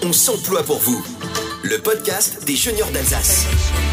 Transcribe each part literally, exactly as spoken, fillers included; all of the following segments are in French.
On s'emploie pour vous. Le podcast des Juniors d'Alsace.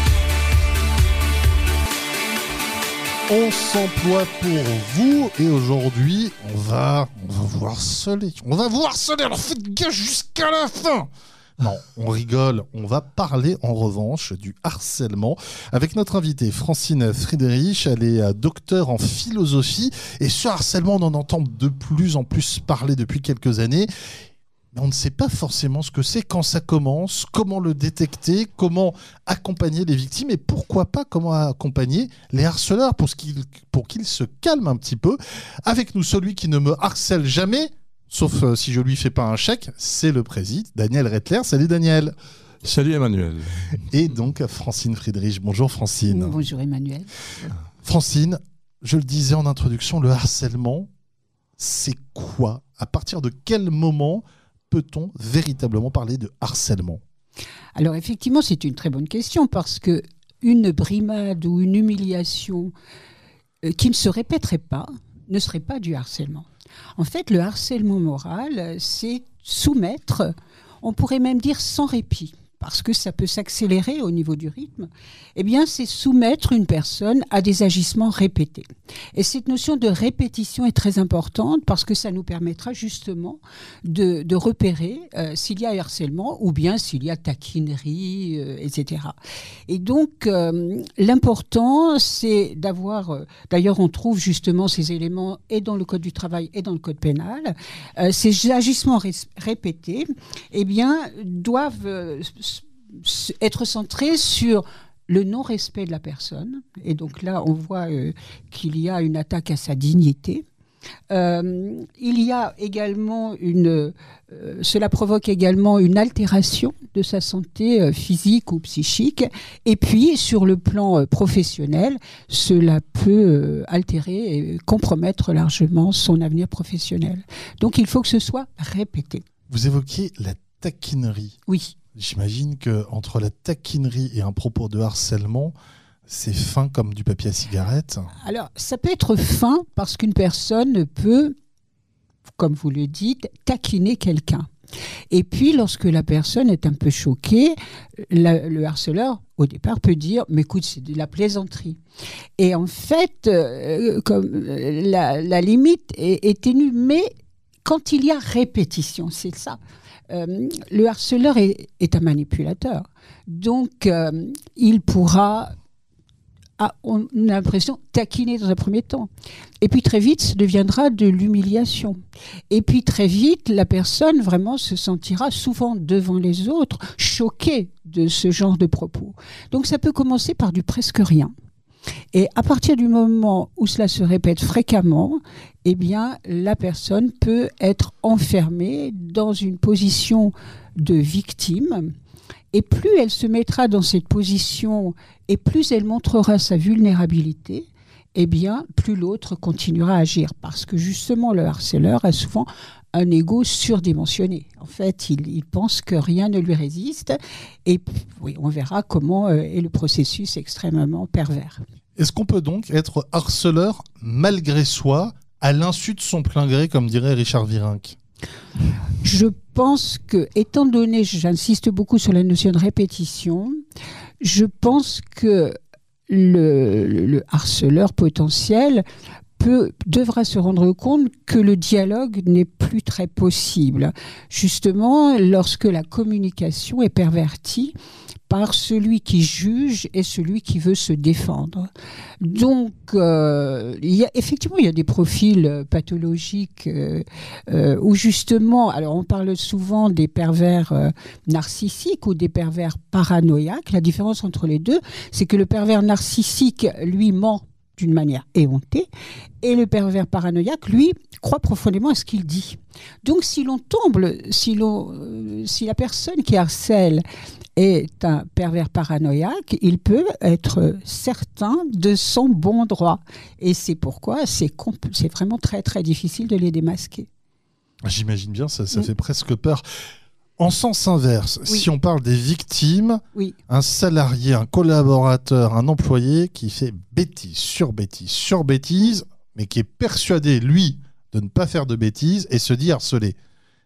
On s'emploie pour vous et aujourd'hui, on va, on va vous harceler. On va vous harceler, alors faites gaffe jusqu'à la fin. Non, on rigole. On va parler en revanche du harcèlement avec notre invitée Francine Friedrich. Elle est docteure en philosophie et ce harcèlement, on en entend de plus en plus parler depuis quelques années. Mais on ne sait pas forcément ce que c'est, quand ça commence, comment le détecter, comment accompagner les victimes et pourquoi pas comment accompagner les harceleurs pour, ce qu'ils, pour qu'ils se calment un petit peu. Avec nous, celui qui ne me harcèle jamais, sauf euh, si je lui fais pas un chèque, c'est le président, Daniel Rettler. Salut Daniel. Salut Emmanuel. Et donc Francine Friedrich. Bonjour Francine. Bonjour Emmanuel. Francine, je le disais en introduction, le harcèlement, c'est quoi ? À partir de quel moment peut-on véritablement parler de harcèlement ? Alors effectivement, c'est une très bonne question parce que une brimade ou une humiliation euh, qui ne se répéterait pas ne serait pas du harcèlement. En fait, le harcèlement moral, c'est soumettre, on pourrait même dire sans répit, parce que ça peut s'accélérer au niveau du rythme, eh bien, c'est soumettre une personne à des agissements répétés. Et cette notion de répétition est très importante parce que ça nous permettra justement de, de repérer euh, s'il y a harcèlement ou bien s'il y a taquinerie, euh, et cetera. Et donc, euh, l'important, c'est d'avoir... Euh, d'ailleurs, on trouve justement ces éléments et dans le Code du travail et dans le Code pénal. Euh, ces agissements ré- répétés, eh bien, doivent... Euh, être centré sur le non-respect de la personne. Et donc là, on voit euh, qu'il y a une attaque à sa dignité. Euh, il y a également une... Euh, cela provoque également une altération de sa santé euh, physique ou psychique. Et puis, sur le plan euh, professionnel, cela peut euh, altérer et compromettre largement son avenir professionnel. Donc, il faut que ce soit répété. Vous évoquiez la taquinerie. Oui. J'imagine qu'entre la taquinerie et un propos de harcèlement, c'est fin comme du papier à cigarette. Alors, ça peut être fin parce qu'une personne peut, comme vous le dites, taquiner quelqu'un. Et puis, lorsque la personne est un peu choquée, la, le harceleur, au départ, peut dire « mais écoute, c'est de la plaisanterie ». Et en fait, euh, comme, euh, la, la limite est, est ténue, mais quand il y a répétition, c'est ça. Euh, le harceleur est, est un manipulateur. Donc, euh, il pourra, ah, on a l'impression, taquiner dans un premier temps. Et puis, très vite, ça deviendra de l'humiliation. Et puis, très vite, la personne vraiment se sentira souvent devant les autres, choquée de ce genre de propos. Donc, ça peut commencer par du presque rien. Et à partir du moment où cela se répète fréquemment, eh bien, la personne peut être enfermée dans une position de victime. Et plus elle se mettra dans cette position et plus elle montrera sa vulnérabilité, eh bien, plus l'autre continuera à agir. Parce que justement, le harceleur a souvent un ego surdimensionné. En fait, il, il pense que rien ne lui résiste. Et oui, on verra comment euh, est le processus extrêmement pervers. Est-ce qu'on peut donc être harceleur malgré soi, à l'insu de son plein gré, comme dirait Richard Virenque ? Je pense que, étant donné, j'insiste beaucoup sur la notion de répétition, je pense que le, le, le harceleur potentiel peut, devra se rendre compte que le dialogue n'est plus très possible. Justement, lorsque la communication est pervertie par celui qui juge et celui qui veut se défendre. Donc, euh, il y a, effectivement, il y a des profils pathologiques euh, euh, où justement, alors on parle souvent des pervers euh, narcissiques ou des pervers paranoïaques. La différence entre les deux, c'est que le pervers narcissique, lui, ment d'une manière éhontée, et le pervers paranoïaque, lui, croit profondément à ce qu'il dit. Donc, si l'on tombe, si, l'on, euh, si la personne qui harcèle est un pervers paranoïaque, il peut être certain de son bon droit. Et c'est pourquoi c'est, compl- c'est vraiment très, très difficile de les démasquer. J'imagine bien, ça, ça mmh. fait presque peur. En sens inverse, oui. Si on parle des victimes, oui. un salarié, un collaborateur, un employé qui fait bêtise sur bêtise sur bêtise, mais qui est persuadé, lui, de ne pas faire de bêtises et se dit harcelé.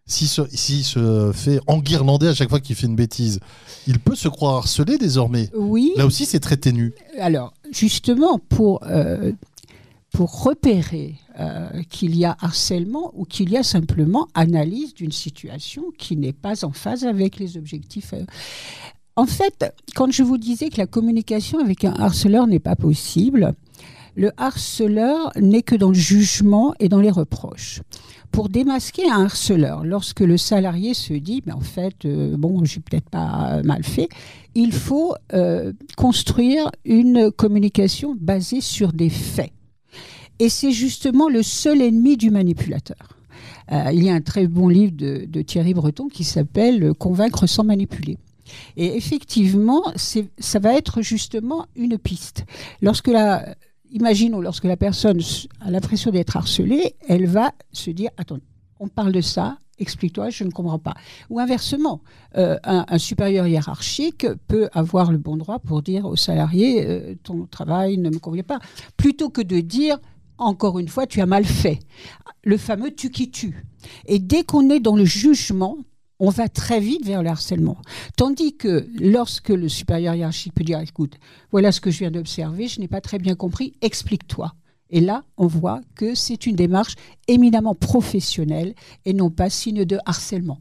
s'il se, s'il se fait enguirlander à chaque fois qu'il fait une bêtise, il peut se croire harcelé désormais. Oui. Là aussi, c'est très ténu. Alors, justement, pour, euh, pour repérer euh, qu'il y a harcèlement ou qu'il y a simplement analyse d'une situation qui n'est pas en phase avec les objectifs. Euh. En fait, quand je vous disais que la communication avec un harceleur n'est pas possible, le harceleur n'est que dans le jugement et dans les reproches. Pour démasquer un harceleur, lorsque le salarié se dit « mais en fait, euh, bon, j'ai peut-être pas mal fait », il faut euh, construire une communication basée sur des faits. Et c'est justement le seul ennemi du manipulateur. Euh, il y a un très bon livre de, de Thierry Breton qui s'appelle « Convaincre sans manipuler ». Et effectivement, c'est, ça va être justement une piste. Lorsque la... Imaginons, lorsque la personne a l'impression d'être harcelée, elle va se dire « Attends, on parle de ça, explique-toi, je ne comprends pas ». Ou inversement, euh, un, un supérieur hiérarchique peut avoir le bon droit pour dire au salarié euh, « Ton travail ne me convient pas », plutôt que de dire « Encore une fois, tu as mal fait ». Le fameux « tu qui tue ». Et dès qu'on est dans le jugement, on va très vite vers le harcèlement. Tandis que lorsque le supérieur hiérarchique peut dire « Écoute, voilà ce que je viens d'observer, je n'ai pas très bien compris, explique-toi ». Et là, on voit que c'est une démarche éminemment professionnelle et non pas signe de harcèlement.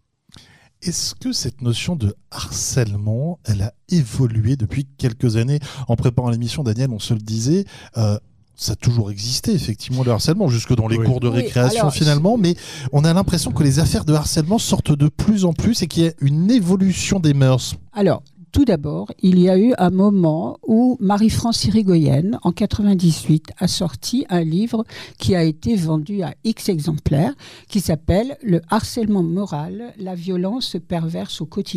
Est-ce que cette notion de harcèlement, elle a évolué depuis quelques années ? En préparant l'émission, Daniel, on se le disait, euh, ça a toujours existé, effectivement, le harcèlement, jusque dans les oui. cours de oui, récréation, alors, finalement, mais on a l'impression que les affaires de harcèlement sortent de plus en plus et qu'il y a une évolution des mœurs. Alors, tout d'abord, il y a eu un moment où Marie-France Irigoyen, en quatre-vingt-dix-huit, a sorti un livre qui a été vendu à X exemplaires, qui s'appelle « Le harcèlement moral, la violence perverse au quotidien ».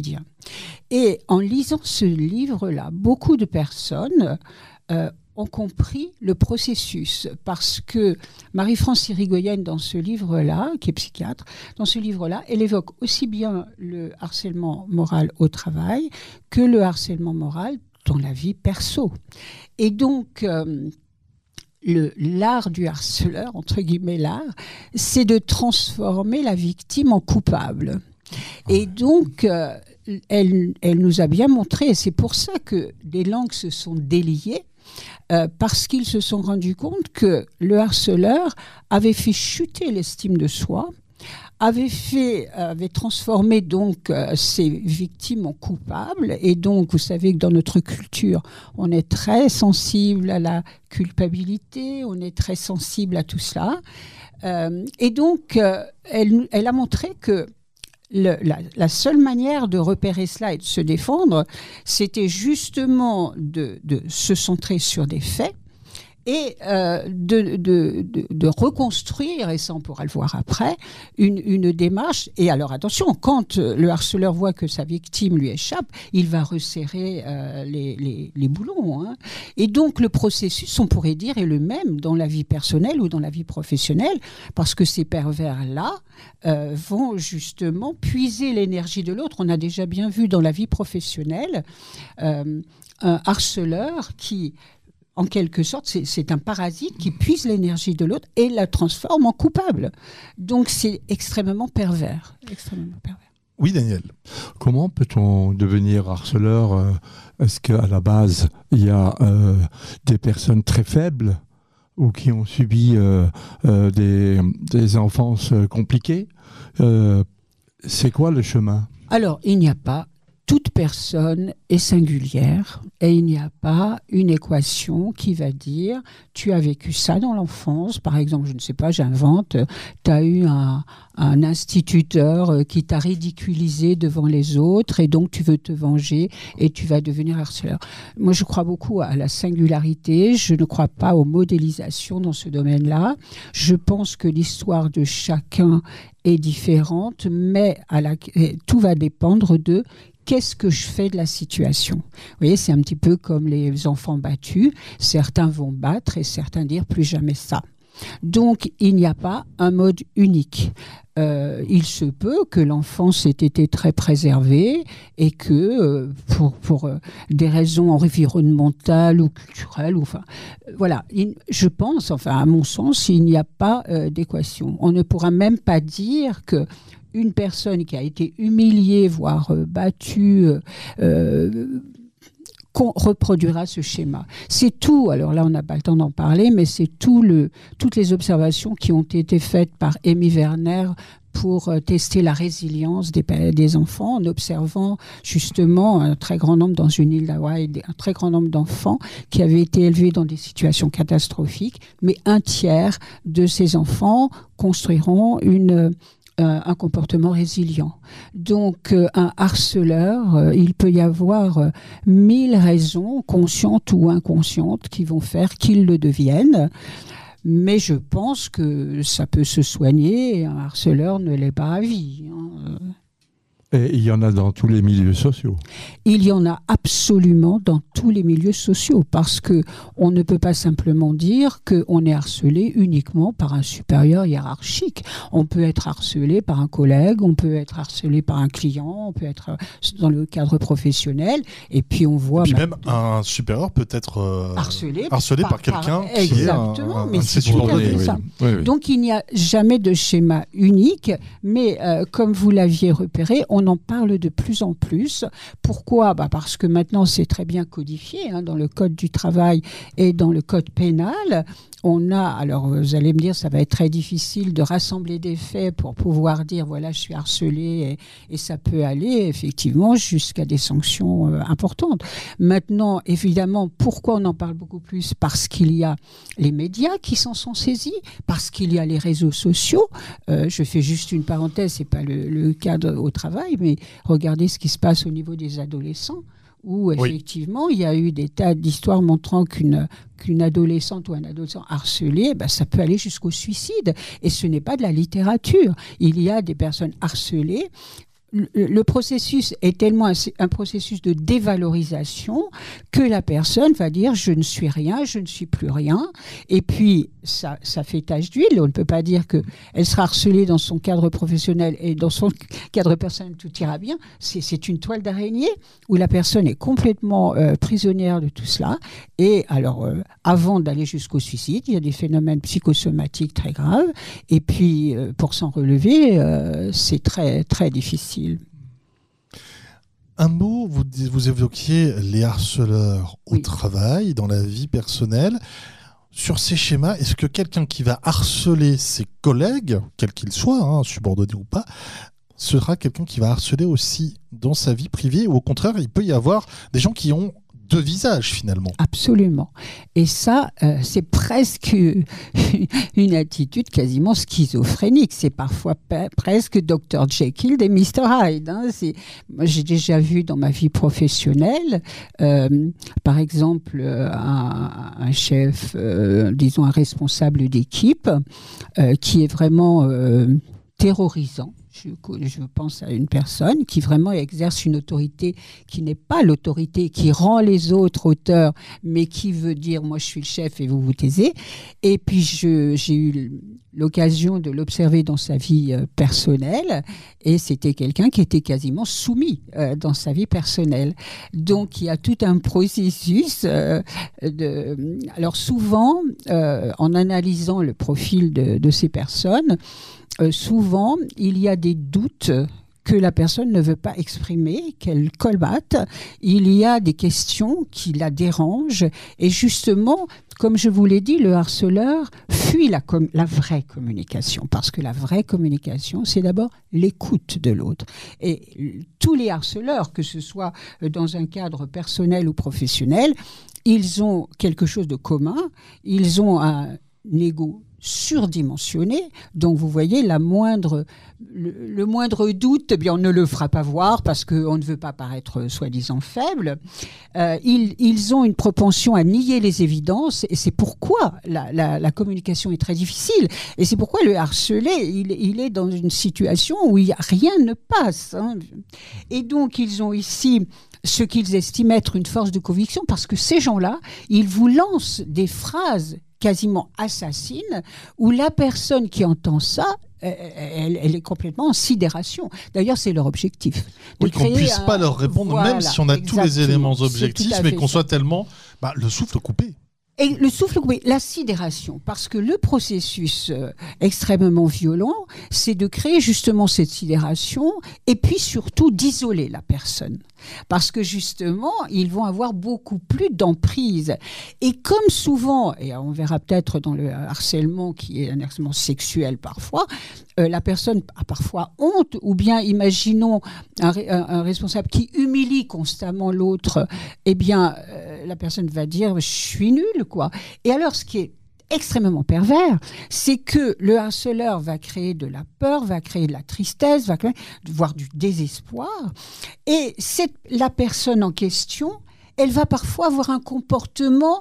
Et en lisant ce livre-là, beaucoup de personnes euh, ont compris le processus, parce que Marie-France Irigoyen, dans ce livre-là, qui est psychiatre, dans ce livre-là, elle évoque aussi bien le harcèlement moral au travail que le harcèlement moral dans la vie perso. Et donc, euh, le, l'art du harceleur, entre guillemets l'art, c'est de transformer la victime en coupable. Et donc, euh, elle, elle nous a bien montré, et c'est pour ça que des langues se sont déliées, Euh, parce qu'ils se sont rendus compte que le harceleur avait fait chuter l'estime de soi, avait, fait, avait transformé donc euh, ses victimes en coupables. Et donc, vous savez que dans notre culture, on est très sensible à la culpabilité, on est très sensible à tout cela. Euh, et donc, euh, elle, elle a montré que Le, la, la seule manière de repérer cela et de se défendre, c'était justement de, de se centrer sur des faits et euh, de, de, de, de reconstruire, et ça on pourra le voir après, une, une démarche. Et alors attention, quand le harceleur voit que sa victime lui échappe, il va resserrer euh, les, les, les boulons. Hein. Et donc le processus, on pourrait dire, est le même dans la vie personnelle ou dans la vie professionnelle, parce que ces pervers-là euh, vont justement puiser l'énergie de l'autre. On a déjà bien vu dans la vie professionnelle euh, un harceleur qui... En quelque sorte, c'est, c'est un parasite qui puise l'énergie de l'autre et la transforme en coupable. Donc, c'est extrêmement pervers. Extrêmement pervers. Oui, Daniel. Comment peut-on devenir harceleur ? Est-ce qu'à la base, il y a euh, des personnes très faibles ou qui ont subi euh, euh, des, des enfances compliquées ? euh, C'est quoi le chemin ? Alors, il n'y a pas... Toute personne est singulière et il n'y a pas une équation qui va dire tu as vécu ça dans l'enfance, par exemple, je ne sais pas, j'invente, tu as eu un, un instituteur qui t'a ridiculisé devant les autres et donc tu veux te venger et tu vas devenir harceleur. Moi, je crois beaucoup à la singularité, je ne crois pas aux modélisations dans ce domaine-là. Je pense que l'histoire de chacun est différente, mais à la, tout va dépendre de qu'est-ce que je fais de la situation ? Vous voyez, c'est un petit peu comme les enfants battus. Certains vont battre et certains dire plus jamais ça. Donc, il n'y a pas un mode unique. Euh, il se peut que l'enfance ait été très préservée et que, euh, pour, pour euh, des raisons environnementales ou culturelles, ou, enfin, euh, voilà, il, je pense, enfin, à mon sens, il n'y a pas euh, d'équation. On ne pourra même pas dire que une personne qui a été humiliée, voire euh, battue, euh, qu'on reproduira ce schéma. C'est tout, alors là on n'a pas le temps d'en parler, mais c'est tout le, toutes les observations qui ont été faites par Amy Werner pour tester la résilience des, des enfants en observant justement un très grand nombre dans une île d'Hawaï, un très grand nombre d'enfants qui avaient été élevés dans des situations catastrophiques, mais un tiers de ces enfants construiront une Euh, un comportement résilient. Donc, euh, un harceleur, euh, il peut y avoir euh, mille raisons, conscientes ou inconscientes, qui vont faire qu'il le devienne. Mais je pense que ça peut se soigner et un harceleur ne l'est pas à vie. Hein. Et il y en a dans tous les milieux sociaux. Il y en a absolument dans tous les milieux sociaux parce que on ne peut pas simplement dire qu'on est harcelé uniquement par un supérieur hiérarchique. On peut être harcelé par un collègue, on peut être harcelé par un client, on peut être dans le cadre professionnel et puis on voit... Et puis bah, même un supérieur peut être euh, harcelé, harcelé par, par, quelqu'un par, qui exactement, est un, un, mais un c'est tout tout à fait ça. Oui, oui. Donc il n'y a jamais de schéma unique, mais euh, comme vous l'aviez repéré, on en parle de plus en plus. Pourquoi ? Bah parce que maintenant c'est très bien codifié hein, dans le code du travail et dans le code pénal. On a, alors vous allez me dire, ça va être très difficile de rassembler des faits pour pouvoir dire voilà, je suis harcelé et, et ça peut aller effectivement jusqu'à des sanctions euh, importantes. Maintenant, évidemment, pourquoi on en parle beaucoup plus ? Parce qu'il y a les médias qui s'en sont saisis, parce qu'il y a les réseaux sociaux. Euh, je fais juste une parenthèse, c'est pas le, le cadre au travail, mais regardez ce qui se passe au niveau des adolescents, où effectivement, oui. il y a eu des tas d'histoires montrant qu'une, qu'une adolescente ou un adolescent harcelé, ben, ça peut aller jusqu'au suicide. Et ce n'est pas de la littérature. Il y a des personnes harcelées. Le, le processus est tellement un, un processus de dévalorisation que la personne va dire je ne suis rien, je ne suis plus rien. Et puis, ça, ça fait tache d'huile. On ne peut pas dire qu'elle sera harcelée dans son cadre professionnel et dans son cadre personnel, tout ira bien. C'est, c'est une toile d'araignée où la personne est complètement euh, prisonnière de tout cela. Et alors, euh, avant d'aller jusqu'au suicide, il y a des phénomènes psychosomatiques très graves. Et puis, euh, pour s'en relever, euh, c'est très, très difficile. Un mot, vous, vous évoquiez les harceleurs au oui. travail, dans la vie personnelle. Sur ces schémas, est-ce que quelqu'un qui va harceler ses collègues, quels qu'ils soient, hein, subordonnés ou pas, sera quelqu'un qui va harceler aussi dans sa vie privée, ou au contraire, il peut y avoir des gens qui ont deux visages finalement. Absolument. Et ça, euh, c'est presque une attitude quasiment schizophrénique. C'est parfois pe- presque docteur Jekyll et mister Hyde. Hein. C'est, moi, j'ai déjà vu dans ma vie professionnelle, euh, par exemple, un, un chef, euh, disons un responsable d'équipe, euh, qui est vraiment euh, terrorisant. Je, je pense à une personne qui vraiment exerce une autorité qui n'est pas l'autorité qui rend les autres auteurs, mais qui veut dire moi je suis le chef et vous vous taisez. Et puis je, j'ai eu l'occasion de l'observer dans sa vie euh, personnelle et c'était quelqu'un qui était quasiment soumis euh, dans sa vie personnelle. Donc il y a tout un processus. Euh, de... Alors souvent, euh, en analysant le profil de, de ces personnes, Euh, souvent, il y a des doutes que la personne ne veut pas exprimer, qu'elle colmate. Il y a des questions qui la dérangent. Et justement, comme je vous l'ai dit, le harceleur fuit la, com- la vraie communication. Parce que la vraie communication, c'est d'abord l'écoute de l'autre. Et tous les harceleurs, que ce soit dans un cadre personnel ou professionnel, ils ont quelque chose de commun. Ils ont un ego surdimensionné, donc vous voyez la moindre, le, le moindre doute, eh bien on ne le fera pas voir parce qu'on ne veut pas paraître soi-disant faible. Euh, ils, ils ont une propension à nier les évidences et c'est pourquoi la, la, la communication est très difficile et c'est pourquoi le harcelé, il, il est dans une situation où il, rien ne passe. Hein. Et donc ils ont ici ce qu'ils estiment être une force de conviction parce que ces gens-là, ils vous lancent des phrases quasiment assassine, où la personne qui entend ça, elle, elle est complètement en sidération. D'ailleurs, c'est leur objectif. Oui, qu'on ne puisse un... pas leur répondre, voilà, même si on a exactement. tous les éléments objectifs, mais qu'on soit tellement bah, le souffle coupé. Et le souffle coupé, la sidération, parce que le processus euh, extrêmement violent, c'est de créer justement cette sidération et puis surtout d'isoler la personne. Parce que justement, ils vont avoir beaucoup plus d'emprise. Et comme souvent, et on verra peut-être dans le harcèlement qui est un harcèlement sexuel parfois, euh, la personne a parfois honte, ou bien imaginons un, un, un responsable qui humilie constamment l'autre, eh bien, euh, la personne va dire « je suis nul ». Quoi. Et alors, ce qui est extrêmement pervers, c'est que le harceleur va créer de la peur, va créer de la tristesse, va créer, voire du désespoir. Et cette, la personne en question, elle va parfois avoir un comportement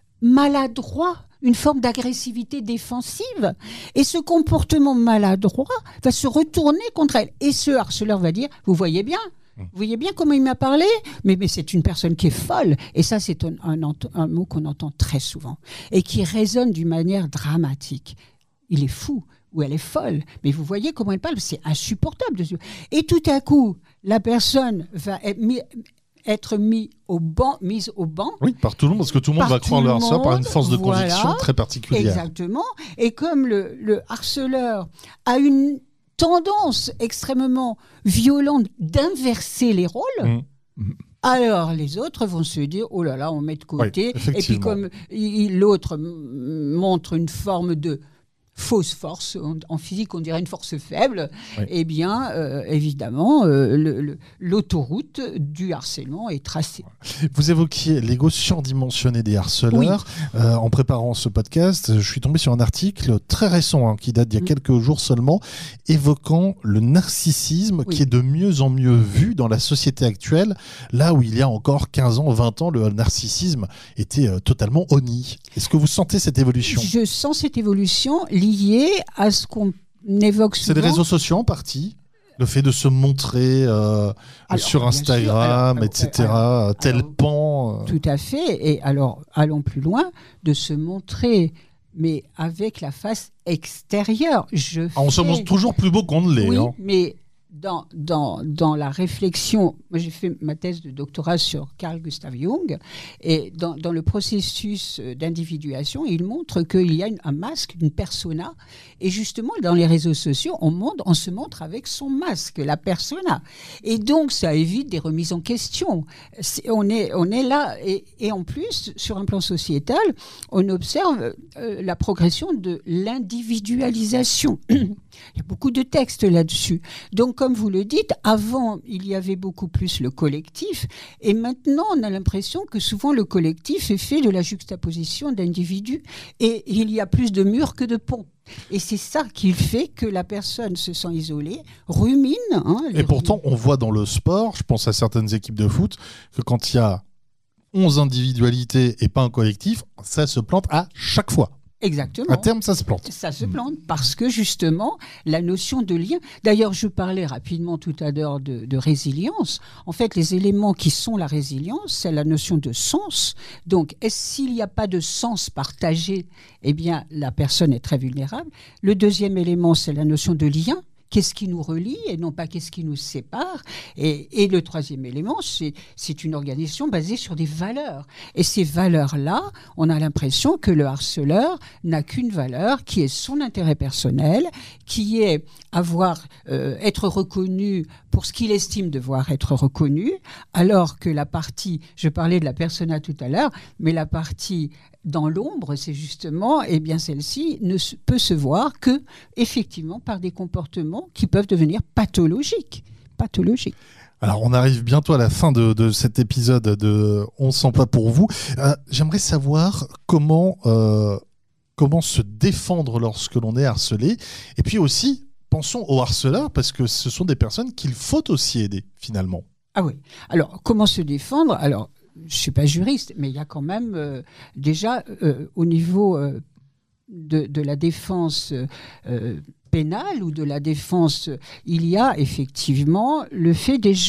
maladroit, une forme d'agressivité défensive. Et ce comportement maladroit va se retourner contre elle. Et ce harceleur va dire, vous voyez bien, Vous voyez bien comment il m'a parlé, mais, mais c'est une personne qui est folle. Et ça, c'est un, un, un mot qu'on entend très souvent et qui résonne d'une manière dramatique. Il est fou ou elle est folle. Mais vous voyez comment elle parle, c'est insupportable. Et tout à coup, la personne va être mise être mis au banc, mise au banc. Oui, par tout le monde, parce que tout le monde va croire le harceleur par une force de voilà, conviction très particulière. Exactement. Et comme le, le harceleur a une tendance extrêmement violente d'inverser les rôles, mmh. alors les autres vont se dire, oh là là, on met de côté. Oui, et puis comme il, l'autre montre une forme de fausse force, en physique on dirait une force faible, oui. eh bien euh, évidemment euh, le, le, l'autoroute du harcèlement est tracée. Vous évoquiez l'ego surdimensionné des harceleurs. Oui. Euh, en préparant ce podcast, je suis tombé sur un article très récent hein, qui date d'il y a mmh. quelques jours seulement, évoquant le narcissisme oui. qui est de mieux en mieux vu dans la société actuelle, là où il y a encore quinze ans, vingt ans, le narcissisme était euh, totalement honni. Est-ce que vous sentez cette évolution ? Je sens cette évolution lié à ce qu'on évoque souvent. C'est les réseaux sociaux en partie, le fait de se montrer euh, alors, sur Instagram, alors, alors, et cetera, alors, tel alors, pan. Euh... Tout à fait. Et alors, allons plus loin, de se montrer, mais avec la face extérieure. Je ah, on fais... se montre toujours plus beau qu'on ne l'est. Oui, hein. mais dans, dans, dans la réflexion, moi j'ai fait ma thèse de doctorat sur Carl Gustav Jung, et dans, dans le processus d'individuation, il montre qu'il y a une, un masque, une persona, et justement dans les réseaux sociaux, on, montre, on se montre avec son masque, la persona. Et donc ça évite des remises en question. C'est, on, est, on est là, et, et en plus, sur un plan sociétal, on observe euh, la progression de l'individualisation. Il y a beaucoup de textes là-dessus. Donc, comme vous le dites, avant, il y avait beaucoup plus le collectif. Et maintenant, on a l'impression que souvent, le collectif est fait de la juxtaposition d'individus. Et il y a plus de murs que de ponts. Et c'est ça qui fait que la personne se sent isolée, rumine. Hein, et pourtant, rumines. On voit dans le sport, je pense à certaines équipes de foot, que quand il y a onze individualités et pas un collectif, ça se plante à chaque fois. Exactement. À terme, ça se plante. Ça se plante parce que justement, la notion de lien... D'ailleurs, je parlais rapidement tout à l'heure de, de résilience. En fait, les éléments qui sont la résilience, c'est la notion de sens. Donc, est-ce, s'il n'y a pas de sens partagé, eh bien, la personne est très vulnérable. Le deuxième élément, c'est la notion de lien. Qu'est-ce qui nous relie et non pas qu'est-ce qui nous sépare. Et, et le troisième élément, c'est, c'est une organisation basée sur des valeurs. Et ces valeurs-là, on a l'impression que le harceleur n'a qu'une valeur qui est son intérêt personnel, qui est avoir, euh, être reconnu pour ce qu'il estime devoir être reconnu, alors que la partie, je parlais de la persona tout à l'heure, mais la partie dans l'ombre, c'est justement, eh bien, celle-ci ne se, peut se voir que, effectivement, par des comportements qui peuvent devenir pathologiques. pathologiques. Alors, on arrive bientôt à la fin de, de cet épisode de On s'en pas pour vous. Euh, j'aimerais savoir comment, euh, comment se défendre lorsque l'on est harcelé. Et puis aussi, pensons aux harceleurs, parce que ce sont des personnes qu'il faut aussi aider, finalement. Ah oui. Alors, comment se défendre ? Alors, je ne suis pas juriste, mais il y a quand même euh, déjà euh, au niveau euh, de, de la défense euh, pénale ou de la défense, il y a effectivement le fait déjà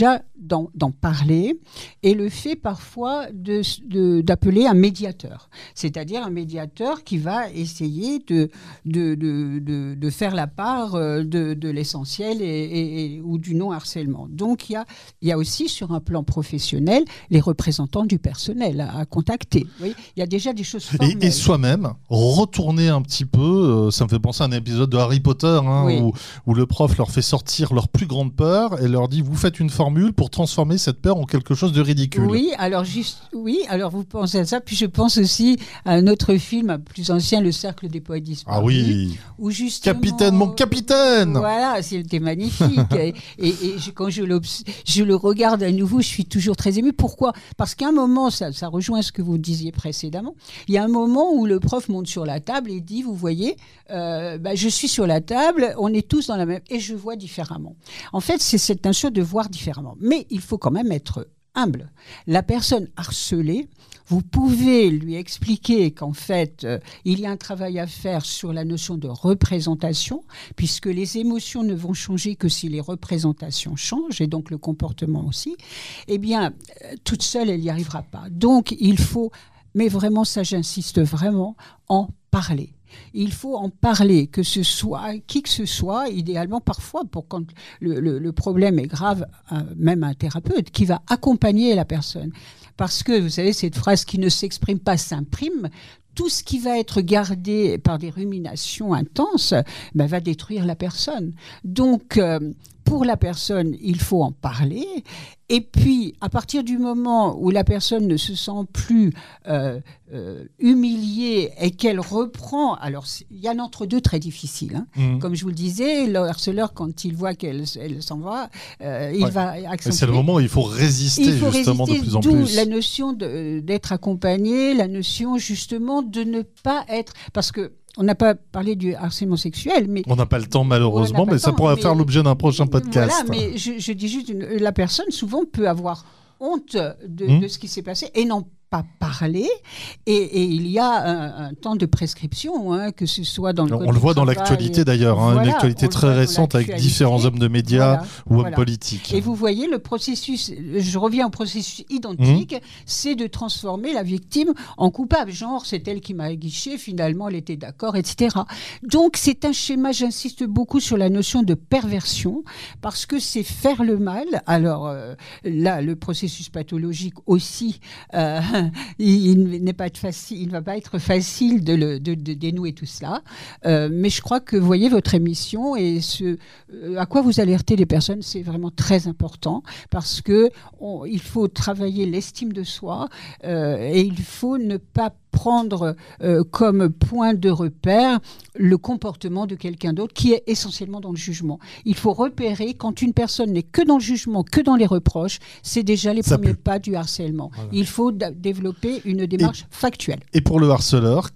d'en, d'en parler et le fait parfois de, de, d'appeler un médiateur, c'est-à-dire un médiateur qui va essayer de, de, de, de, de faire la part de, de l'essentiel et, et, et, ou du non-harcèlement. Donc il y a, il y a aussi sur un plan professionnel les représentants du personnel à, à contacter. Vous voyez, il y a déjà des choses formelles. Et, et soi-même, retourner un petit peu, euh, ça me fait penser à un épisode de Harry Potter hein, oui. où, où le prof leur fait sortir leur plus grande peur et leur dit vous faites une formule pour transformer cette peur en quelque chose de ridicule. Oui, alors juste, oui, alors vous pensez à ça, puis je pense aussi à un autre film plus ancien, Le Cercle des Poètes Disparus. Ah oui, où justement, capitaine, mon capitaine. Voilà, c'était magnifique. et et, et je, quand je, je le regarde à nouveau, je suis toujours très émue. Pourquoi ? Parce qu'à un moment, ça, ça rejoint ce que vous disiez précédemment, il y a un moment où le prof monte sur la table et dit, vous voyez, euh, bah, je suis sur la table, on est tous dans la même... et je vois différemment. En fait, c'est cette intention de voir différemment. Mais il faut quand même être humble. La personne harcelée, vous pouvez lui expliquer qu'en fait, euh, il y a un travail à faire sur la notion de représentation, puisque les émotions ne vont changer que si les représentations changent, et donc le comportement aussi. Eh bien, euh, toute seule, elle n'y arrivera pas. Donc, il faut, mais vraiment, ça j'insiste vraiment, en parler. Il faut en parler, que ce soit qui que ce soit, idéalement parfois, pour quand le, le, le problème est grave, euh, même un thérapeute qui va accompagner la personne. Parce que, vous savez, cette phrase qui ne s'exprime pas s'imprime, tout ce qui va être gardé par des ruminations intenses ben, va détruire la personne. Donc, euh, pour la personne, il faut en parler. Et puis, à partir du moment où la personne ne se sent plus euh, euh, humiliée et qu'elle reprend... Alors, il y a un entre-deux très difficile. Hein. Mmh. Comme je vous le disais, le harceleur, quand il voit qu'elle elle s'en va, euh, il ouais. va accentuer. C'est le moment où il faut résister, il faut justement, résister, de plus en d'où plus. La notion de, d'être accompagné, la notion, justement, de ne pas être... Parce que on n'a pas parlé du harcèlement sexuel, mais... On n'a pas le temps, malheureusement, mais ça temps, pourrait mais... faire l'objet d'un prochain podcast. Voilà, mais je, je dis juste, une, la personne, souvent, peut avoir honte de, mmh. de ce qui s'est passé et non pas parler, et, et il y a un, un temps de prescription, hein, que ce soit dans le On le voit dans l'actualité d'ailleurs, hein, voilà, une actualité très récente avec différents hommes de médias voilà, ou hommes voilà. politiques. Et vous voyez, le processus, je reviens au processus identique, mmh. c'est de transformer la victime en coupable. Genre, c'est elle qui m'a aguiché, finalement, elle était d'accord, et cetera. Donc, c'est un schéma, j'insiste beaucoup sur la notion de perversion, parce que c'est faire le mal. Alors, euh, là, le processus pathologique aussi... Euh, Il, il, n'est pas facile, il ne va pas être facile de, le, de, de dénouer tout cela. Euh, mais je crois que, vous voyez, votre émission et ce, euh, à quoi vous alertez les personnes, c'est vraiment très important parce qu'il faut travailler l'estime de soi euh, et il faut ne pas prendre euh, comme point de repère le comportement de quelqu'un d'autre qui est essentiellement dans le jugement. Il faut repérer quand une personne n'est que dans le jugement, que dans les reproches, c'est déjà les Ça premiers peut. pas du harcèlement. Voilà. Il faut d- développer une démarche et, factuelle. Et pour le harceleur,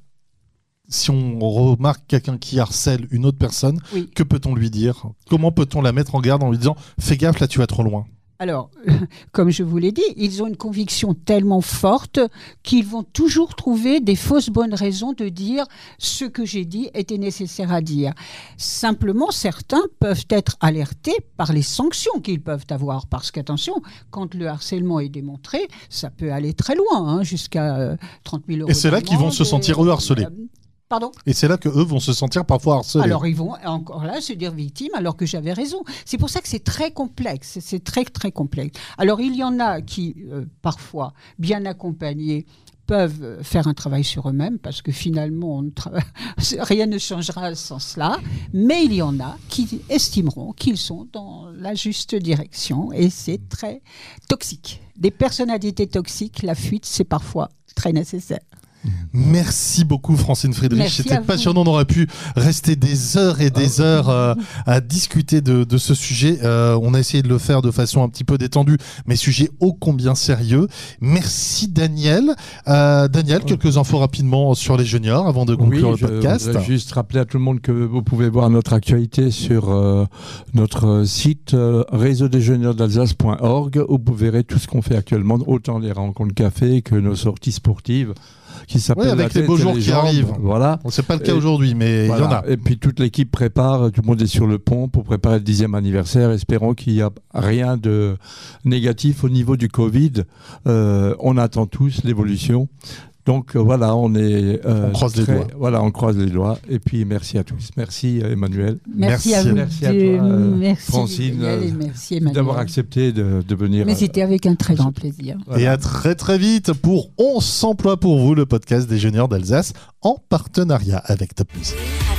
si on remarque quelqu'un qui harcèle une autre personne, oui. que peut-on lui dire ? Comment peut-on la mettre en garde en lui disant « Fais gaffe, là tu vas trop loin ». Alors, comme je vous l'ai dit, ils ont une conviction tellement forte qu'ils vont toujours trouver des fausses bonnes raisons de dire ce que j'ai dit était nécessaire à dire. Simplement, certains peuvent être alertés par les sanctions qu'ils peuvent avoir. Parce qu'attention, quand le harcèlement est démontré, ça peut aller très loin, hein, jusqu'à trente mille euros. Et c'est là qu'ils vont se sentir eux harcelés. Euh, Pardon ? Et c'est là qu'eux vont se sentir parfois harcelés. Alors ils vont encore là se dire victimes alors que j'avais raison. C'est pour ça que c'est très complexe, c'est très très complexe. Alors il y en a qui, euh, parfois, bien accompagnés, peuvent faire un travail sur eux-mêmes parce que finalement, on ne trava... rien ne changera sans cela. Mais il y en a qui estimeront qu'ils sont dans la juste direction et c'est très toxique. Des personnalités toxiques, la fuite, c'est parfois très nécessaire. Merci beaucoup Francine Friedrich, Merci c'était passionnant, on aurait pu rester des heures et des heures euh, à discuter de, de ce sujet, euh, on a essayé de le faire de façon un petit peu détendue, mais sujet ô combien sérieux. Merci Daniel. Euh, Daniel, quelques infos rapidement sur les juniors avant de conclure oui, le podcast. Je voudrais juste rappeler à tout le monde que vous pouvez voir notre actualité sur euh, notre site euh, réseau des juniors d'Alsace point org où vous verrez tout ce qu'on fait actuellement, autant les rencontres café que nos sorties sportives. qui s'appelle Oui, avec La les tête beaux et jours les qui jambes. arrivent. Voilà. Bon, c'est pas le cas Et- aujourd'hui, mais il Voilà. y en a. Et puis toute l'équipe prépare, tout le monde est sur le pont pour préparer le dixième anniversaire. Espérons qu'il n'y a rien de négatif au niveau du Covid. Euh, on attend tous l'évolution. Donc euh, voilà, on est. euh, On croise les très- doigts. Voilà, on croise les doigts. Et puis merci à tous. Merci euh, Emmanuel Merci, Merci. à vous. Merci à deux. toi, euh, merci Francine, Gabriel, et euh, merci Emmanuel. d'avoir accepté de, de venir. Mais euh, c'était avec un très grand plaisir. voilà. Et à très très vite pour On s'emploie pour vous, le podcast des juniors d'Alsace en partenariat avec Top Music.